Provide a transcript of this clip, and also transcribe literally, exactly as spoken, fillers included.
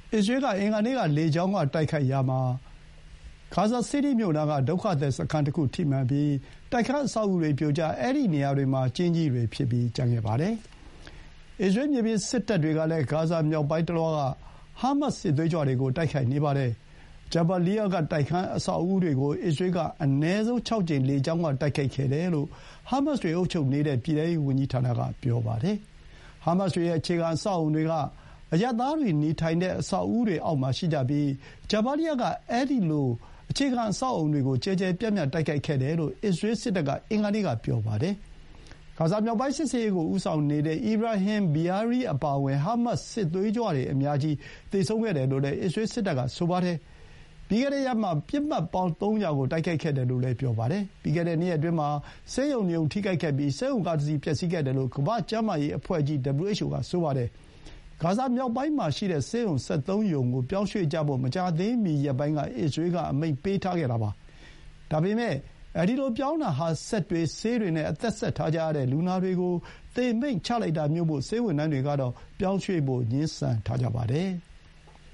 အစ္စရေးကအင်္ဂါနေ့ကလေကြောင်းကတိုက်ခိုက်ရာမှာဂါဇာစီးတီးမြို့နားကဒုက္ခသည်စခန်းတစ်ခုထိမှန်ပြီးတိုက်ခန်းအဆောက်အဦတွေပြိုကျအဲဒီနေရာတွေမှာကျင်းကြီးတွေဖြစ်ပြီးကျန်ခဲ့ပါတယ်။အစ္စရေးမြေပြင်စစ်တပ်တွေကလည်းဂါဇာမြောက်ပိုင်းတလွှားကဟာမတ်စ်စစ်သွေးကြွတွေကိုတိုက်ခိုက်နေပါတယ်။ဂျာဘာလီယာကတိုက်ခန်းအဆောက်အဦတွေကိုအစ္စရေးကအနည်းဆုံးခြောက်ကြိမ်လေကြောင်းကတိုက်ခိုက်ခဲ့တယ်လို့ဟာမတ်စ်တွေအုပ်ချုပ်နေတဲ့ပြည်ထောင်စုဝန်ကြီးဌာနကပြောပါတယ်။ဟာမတ်စ်တွေရဲ့အခြေခံအဆောက်အဦတွေကအရပ်သားတွေနေထိုင်တဲ့အဆောက်အဦတွေအောက်မှာရှိကြပြီးဂျာဘာလီယာကအဲဒီလိုအခြေခံအဆောက်အဦတွေကိုကျယ်ကျယ်ပြန့်ပြန့်တိုက်ခိုက်ခဲ့တယ်လို့အစ္စရေးစစ်တပ်ကအင်္ဂါနေ့ကပြောပါတယ်။ဂါဇာမြောက်ပိုင်းစစ်ဆင်ရေးကိုဦးဆောင်နေတဲ့အီဘရာဟင် ဘီယာရီအပါအဝင်ဟာမတ်စ်စစ်သွေးကြွတွေအများကြီးသေဆုံးခဲ့တယ်လို့လည်းအစ္စရေးစစ်တပ်ကဆိုပါတယ်။ပြီးခဲ့တဲ့ရက်မှာပစ်မှတ်ပေါင်းသုံးရာကိုတိုက်ခိုက်ခဲ့တယ်လို့လည်းပြောပါတယ်။ပြီးခဲ့တဲ့နှစ်ရက်အတွင်းမှာဆေးရုံနှစ်ရုံထိခိုက်ခဲ့ပြီးဆေးရုံကားတစ်စီးပျက်စီးခဲ့တယ်လို့ကမ္ဘာ့ကျန်းမာရေးအဖွဲ့ကြီး ဒဘလျူ အိုက်ချ်အို ကဆိုပါတယ်။ဂါဇာမြောက်ပိုင်းမှာရှိတဲ့ဆေးရုံ၁၃ရုံကိုပြောင်းရွှေ့ကြဖို့မကြာသေးမီရက်ပိုင်းကအစ္စရေးကအမိန့်ပေးထားခဲ့တာပါ။ဒါပေမဲ့အဲဒီလိုပြောင်းတာဟာစက်တွေဆေးတွေနဲ့အသက်ဆက်ထားကြရတဲ့လူနာတွေကိုသေမိန့်ချလိုက်တာမျိုးမို့ဆေးဝန်ထမ်းတွေကတော့ပြောင်းရွှေ့ဖို့ငြင်းဆန်ထားကြပါတယ်။